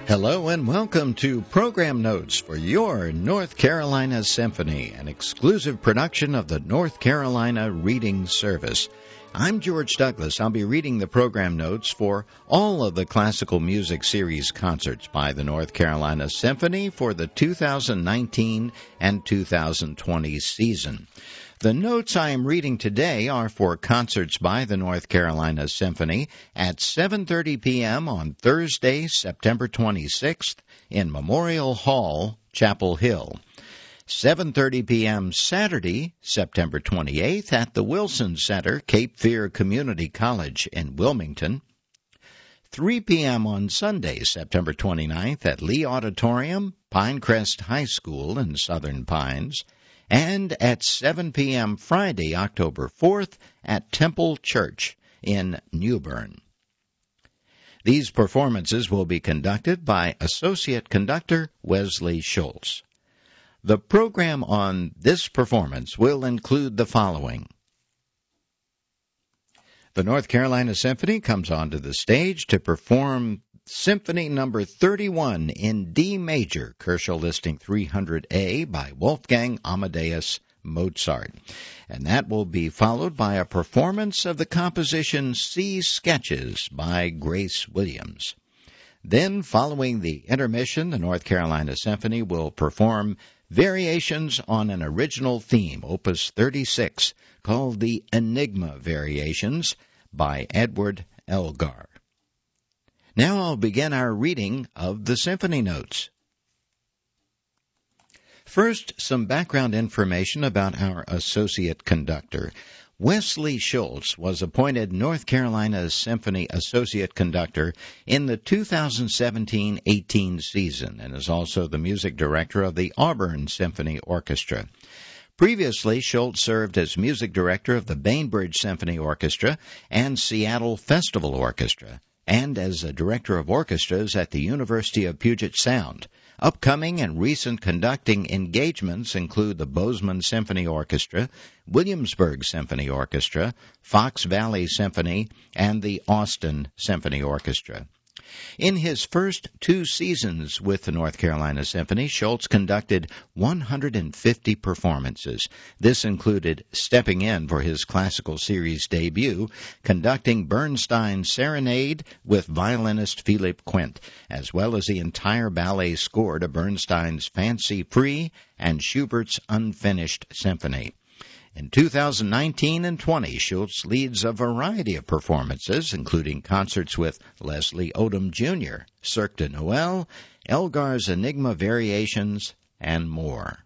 Hello and welcome to Program Notes for your North Carolina Symphony, an exclusive production of the North Carolina Reading Service. I'm George Douglas. I'll be reading the program notes for all of the classical music series concerts by the North Carolina Symphony for the 2019 and 2020 season. The notes I am reading today are for concerts by the North Carolina Symphony at 7:30 p.m. on Thursday, September 26th in Memorial Hall, Chapel Hill. 7:30 p.m. Saturday, September 28th at the Wilson Center, Cape Fear Community College in Wilmington. 3 p.m. on Sunday, September 29th at Lee Auditorium, Pinecrest High School in Southern Pines. And at 7 p.m. Friday, October 4th, at Temple Church in New Bern. These performances will be conducted by Associate Conductor Wesley Schultz. The program on this performance will include the following. The North Carolina Symphony comes onto the stage to perform Symphony Number 31 in D major, Kershaw Listing 300A by Wolfgang Amadeus Mozart. And that will be followed by a performance of the composition Sea Sketches by Grace Williams. Then, following the intermission, the North Carolina Symphony will perform Variations on an Original Theme, Opus 36, called the Enigma Variations by Edward Elgar. Now I'll begin our reading of the symphony notes. First, some background information about our associate conductor. Wesley Schultz was appointed North Carolina Symphony Associate Conductor in the 2017-18 season and is also the music director of the Auburn Symphony Orchestra. Previously, Schultz served as music director of the Bainbridge Symphony Orchestra and Seattle Festival Orchestra, and as a director of orchestras at the University of Puget Sound. Upcoming and recent conducting engagements include the Bozeman Symphony Orchestra, Williamsburg Symphony Orchestra, Fox Valley Symphony, and the Austin Symphony Orchestra. In his first 2 seasons with the North Carolina Symphony, Schultz conducted 150 performances. This included stepping in for his classical series debut, conducting Bernstein's Serenade with violinist Philippe Quint, as well as the entire ballet score to Bernstein's Fancy Free and Schubert's Unfinished Symphony. In 2019 and 20, Schultz leads a variety of performances, including concerts with Leslie Odom Jr., Cirque de Noël, Elgar's Enigma Variations, and more.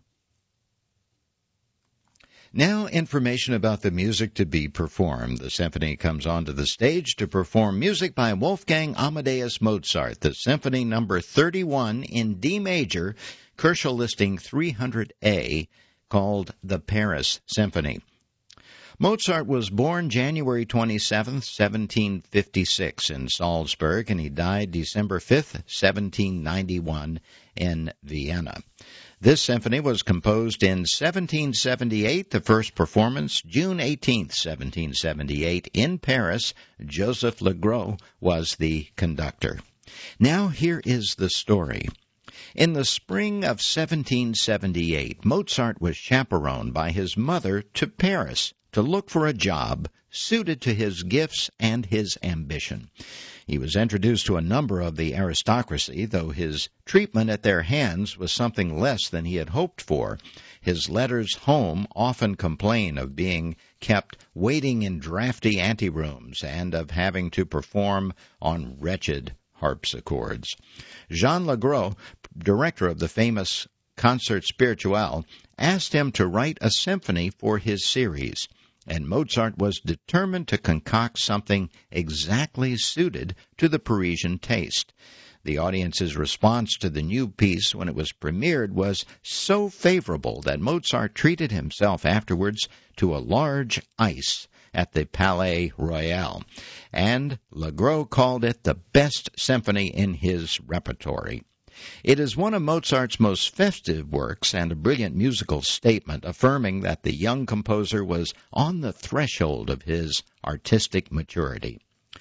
Now, information about the music to be performed. The symphony comes onto the stage to perform music by Wolfgang Amadeus Mozart, the Symphony Number 31 in D major, Kershaw Listing 300A, called the Paris Symphony. Mozart was born January 27, 1756 in Salzburg, and he died December 5, 1791 in Vienna. This symphony was composed in 1778, the first performance June 18, 1778 in Paris. Joseph Legros was the conductor. Now here is the story. In the spring of 1778, Mozart was chaperoned by his mother to Paris to look for a job suited to his gifts and his ambition. He was introduced to a number of the aristocracy, though his treatment at their hands was something less than he had hoped for. His letters home often complain of being kept waiting in drafty anterooms and of having to perform on wretched harpsichords. Jean Legros, director of the famous Concert Spirituel, asked him to write a symphony for his series, and Mozart was determined to concoct something exactly suited to the Parisian taste. The audience's response to the new piece when it was premiered was so favorable that Mozart treated himself afterwards to a large ice at the Palais Royal, and Legros called it the best symphony in his repertory. It is one of Mozart's most festive works and a brilliant musical statement affirming that the young composer was on the threshold of his artistic maturity.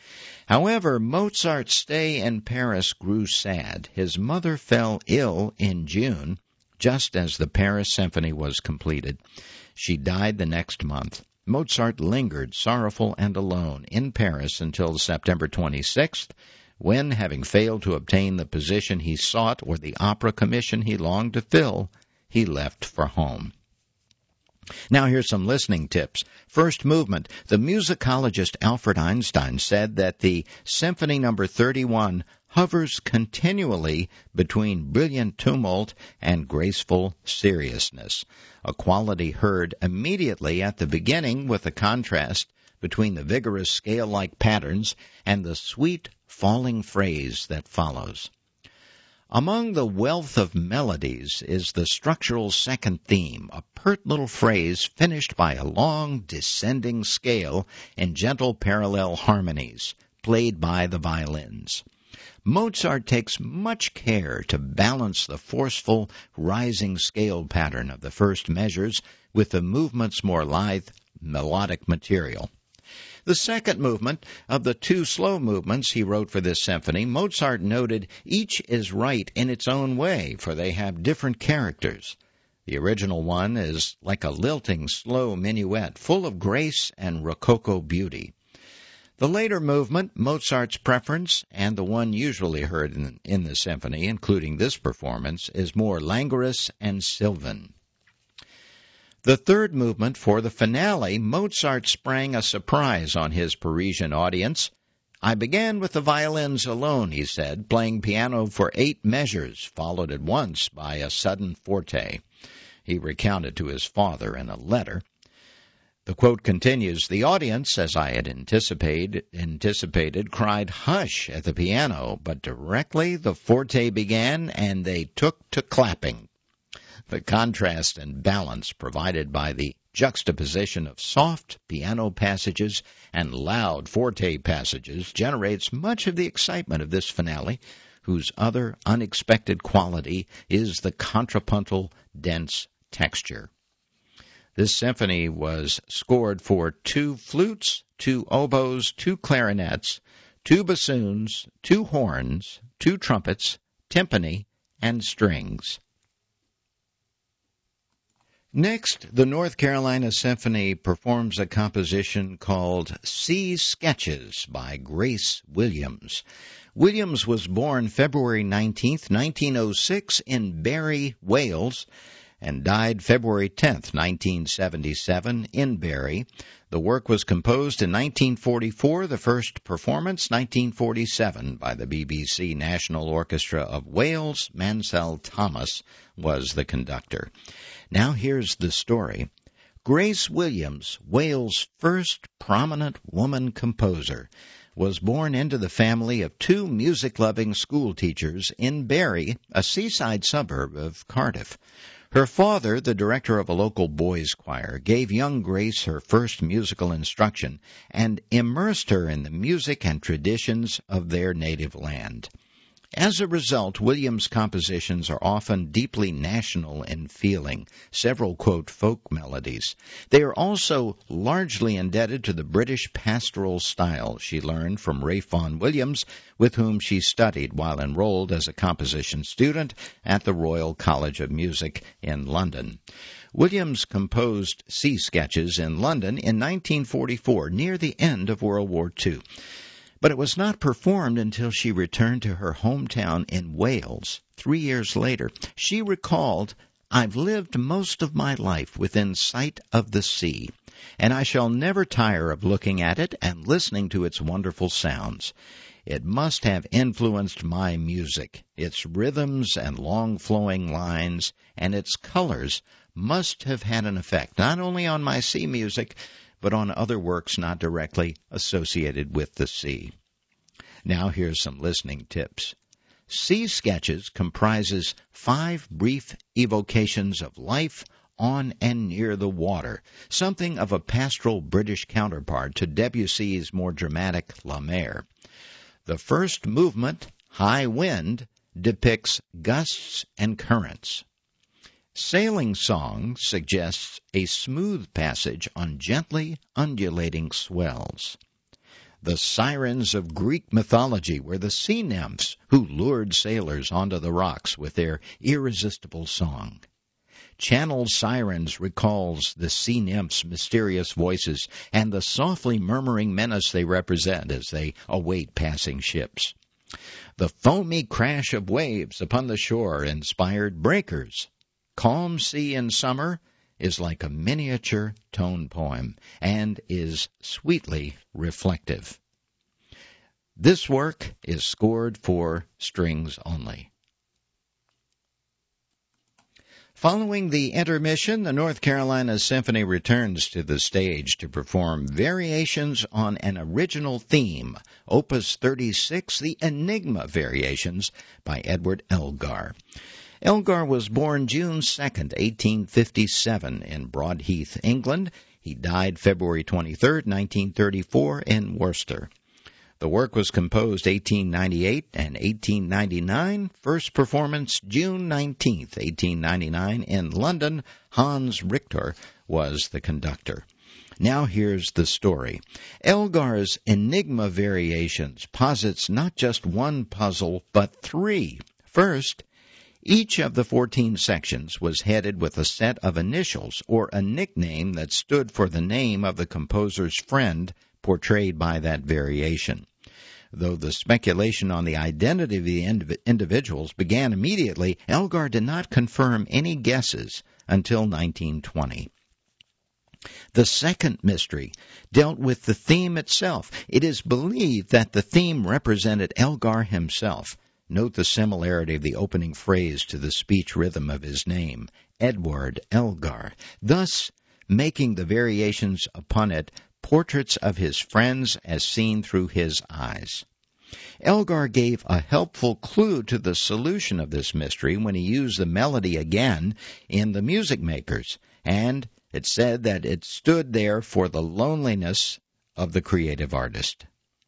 However, Mozart's stay in Paris grew sad. His mother fell ill in June, just as the Paris Symphony was completed. She died the next month. Mozart lingered, sorrowful and alone, in Paris until September 26th, when, having failed to obtain the position he sought or the opera commission he longed to fill, he left for home. Now here's some listening tips. First movement. The musicologist Alfred Einstein said that the Symphony No. 31 hovers continually between brilliant tumult and graceful seriousness, a quality heard immediately at the beginning with the contrast between the vigorous scale-like patterns and the sweet falling phrase that follows. Among the wealth of melodies is the structural second theme, a pert little phrase finished by a long descending scale in gentle parallel harmonies, played by the violins. Mozart takes much care to balance the forceful, rising scale pattern of the first measures with the movement's more lithe, melodic material. The second movement of the two slow movements he wrote for this symphony, Mozart noted each is right in its own way, for they have different characters. The original one is like a lilting, slow minuet, full of grace and rococo beauty. The later movement, Mozart's preference, and the one usually heard in the symphony, including this performance, is more languorous and sylvan. The third movement, for the finale, Mozart sprang a surprise on his Parisian audience. I began with the violins alone, he said, playing piano for 8 measures, followed at once by a sudden forte. He recounted to his father in a letter. The quote continues, the audience, as I had anticipated, cried hush at the piano, but directly the forte began and they took to clapping. The contrast and balance provided by the juxtaposition of soft piano passages and loud forte passages generates much of the excitement of this finale, whose other unexpected quality is the contrapuntal, dense texture. This symphony was scored for 2 flutes, 2 oboes, 2 clarinets, 2 bassoons, 2 horns, 2 trumpets, timpani, and strings. Next, the North Carolina Symphony performs a composition called Sea Sketches by Grace Williams. Williams was born February 19, 1906 in Barry, Wales, and died February 10, 1977 in Barry. The work was composed in 1944, the first performance 1947 by the BBC National Orchestra of Wales. Mansell Thomas was the conductor. Now here's the story. Grace Williams, Wales' first prominent woman composer, was born into the family of 2 music-loving school teachers in Barry, a seaside suburb of Cardiff. Her father, the director of a local boys' choir, gave young Grace her first musical instruction and immersed her in the music and traditions of their native land. As a result, Williams' compositions are often deeply national in feeling, several quote folk melodies. They are also largely indebted to the British pastoral style she learned from Ralph Vaughan Williams, with whom she studied while enrolled as a composition student at the Royal College of Music in London. Williams composed Sea Sketches in London in 1944, near the end of World War II. But it was not performed until she returned to her hometown in Wales 3 years later. She recalled, I've lived most of my life within sight of the sea, and I shall never tire of looking at it and listening to its wonderful sounds. It must have influenced my music. Its rhythms and long-flowing lines and its colors must have had an effect, not only on my sea music, but on other works not directly associated with the sea. Now here's some listening tips. Sea Sketches comprises 5 brief evocations of life on and near the water, something of a pastoral British counterpart to Debussy's more dramatic La Mer. The first movement, High Wind, depicts gusts and currents. Sailing Song suggests a smooth passage on gently undulating swells. The sirens of Greek mythology were the sea nymphs who lured sailors onto the rocks with their irresistible song. Channel Sirens recalls the sea nymphs' mysterious voices and the softly murmuring menace they represent as they await passing ships. The foamy crash of waves upon the shore inspired breakers. Calm Sea in Summer is like a miniature tone poem and is sweetly reflective. This work is scored for strings only. Following the intermission, the North Carolina Symphony returns to the stage to perform variations on an original theme, Opus 36, the Enigma Variations by Edward Elgar. Elgar was born June 2, 1857, in Broadheath, England. He died February 23, 1934, in Worcester. The work was composed 1898 and 1899. First performance June 19, 1899, in London. Hans Richter was the conductor. Now here's the story. Elgar's Enigma Variations posits not just one puzzle, but three. First, each of the 14 sections was headed with a set of initials or a nickname that stood for the name of the composer's friend portrayed by that variation. Though the speculation on the identity of the individuals began immediately, Elgar did not confirm any guesses until 1920. The second mystery dealt with the theme itself. It is believed that the theme represented Elgar himself. Note the similarity of the opening phrase to the speech rhythm of his name, Edward Elgar, thus making the variations upon it portraits of his friends as seen through his eyes. Elgar gave a helpful clue to the solution of this mystery when he used the melody again in The Music Makers, and it said that it stood there for the loneliness of the creative artist.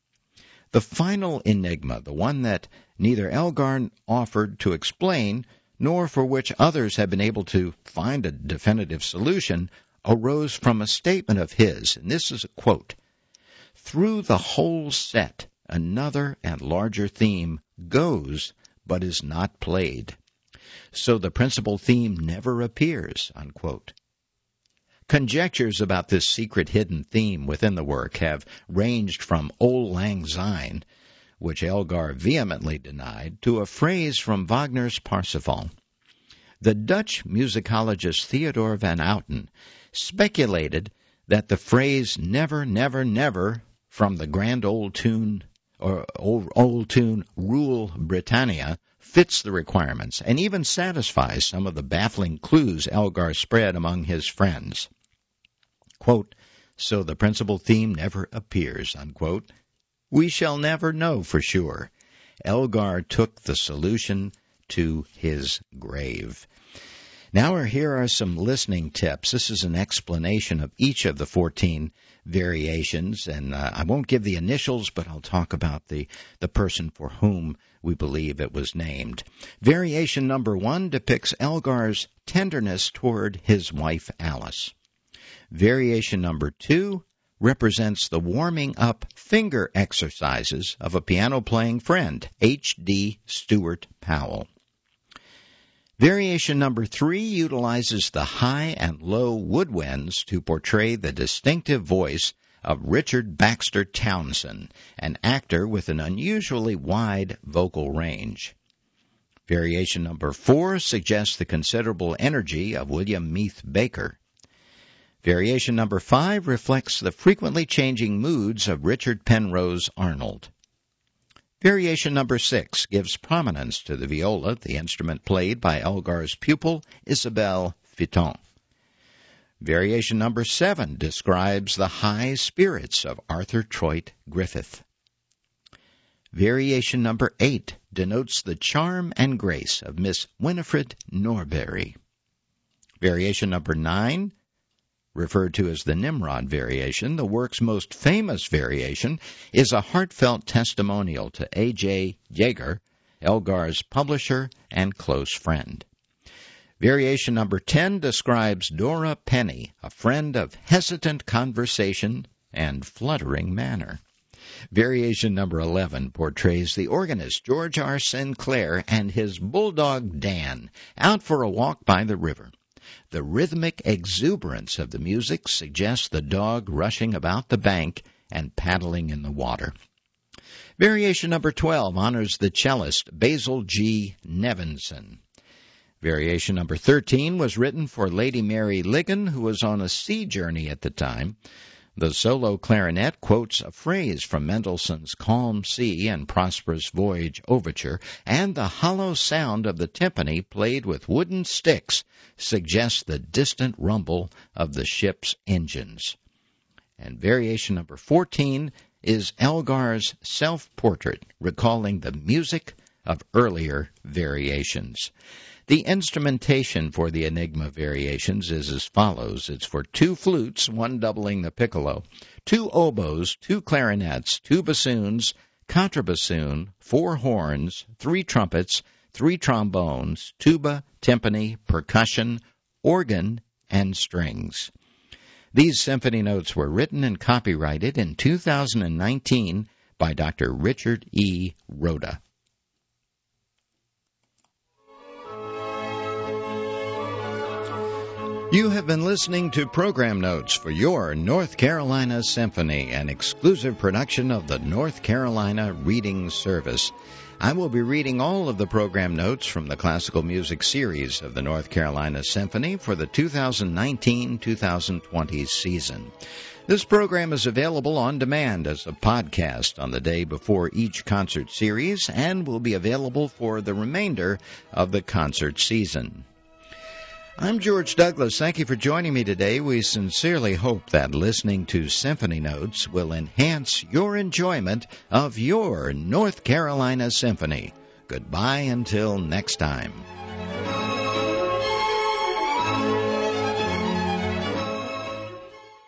The final enigma, the one that neither Elgar offered to explain nor for which others have been able to find a definitive solution, arose from a statement of his, and this is a quote, "Through the whole set, another and larger theme goes but is not played. So the principal theme never appears," unquote. Conjectures about this secret hidden theme within the work have ranged from Auld Lang Syne, which Elgar vehemently denied, to a phrase from Wagner's Parsifal. The Dutch musicologist Theodor van Outen speculated that the phrase "never, never, never" from the grand old tune Rule Britannia fits the requirements and even satisfies some of the baffling clues Elgar spread among his friends. Quote, "So the principal theme never appears," unquote. We shall never know for sure. Elgar took the solution to his grave. Now here are some listening tips. This is an explanation of each of the 14 variations, and I won't give the initials, but I'll talk about the person for whom we believe it was named. Variation number 1 depicts Elgar's tenderness toward his wife Alice. Variation number 2 represents the warming up finger exercises of a piano-playing friend, H.D. Stuart Powell. Variation number 3 utilizes the high and low woodwinds to portray the distinctive voice of Richard Baxter Townsend, an actor with an unusually wide vocal range. Variation number 4 suggests the considerable energy of William Meath Baker. Variation number 5 reflects the frequently changing moods of Richard Penrose Arnold. Variation number 6 gives prominence to the viola, the instrument played by Elgar's pupil, Isabelle Fitton. Variation number 7 describes the high spirits of Arthur Troit Griffith. Variation number 8 denotes the charm and grace of Miss Winifred Norbury. Variation number 9, referred to as the Nimrod variation, the work's most famous variation, is a heartfelt testimonial to A.J. Yeager, Elgar's publisher and close friend. Variation number 10 describes Dora Penny, a friend of hesitant conversation and fluttering manner. Variation number 11 portrays the organist George R. Sinclair and his bulldog Dan out for a walk by the river. The rhythmic exuberance of the music suggests the dog rushing about the bank and paddling in the water. Variation number 12 honors the cellist Basil G. Nevinson. Variation number 13 was written for Lady Mary Ligon, who was on a sea journey at the time. The solo clarinet quotes a phrase from Mendelssohn's Calm Sea and Prosperous Voyage Overture, and the hollow sound of the timpani played with wooden sticks suggests the distant rumble of the ship's engines. And variation number 14 is Elgar's self-portrait, recalling the music of earlier variations. The instrumentation for the Enigma variations is as follows. It's for 2 flutes, 1 doubling the piccolo, 2 oboes, 2 clarinets, 2 bassoons, contrabassoon, 4 horns, 3 trumpets, 3 trombones, tuba, timpani, percussion, organ, and strings. These symphony notes were written and copyrighted in 2019 by Dr. Richard E. Rhoda. You have been listening to program notes for your North Carolina Symphony, an exclusive production of the North Carolina Reading Service. I will be reading all of the program notes from the classical music series of the North Carolina Symphony for the 2019-2020 season. This program is available on demand as a podcast on the day before each concert series and will be available for the remainder of the concert season. I'm George Douglas. Thank you for joining me today. We sincerely hope that listening to Symphony Notes will enhance your enjoyment of your North Carolina Symphony. Goodbye until next time.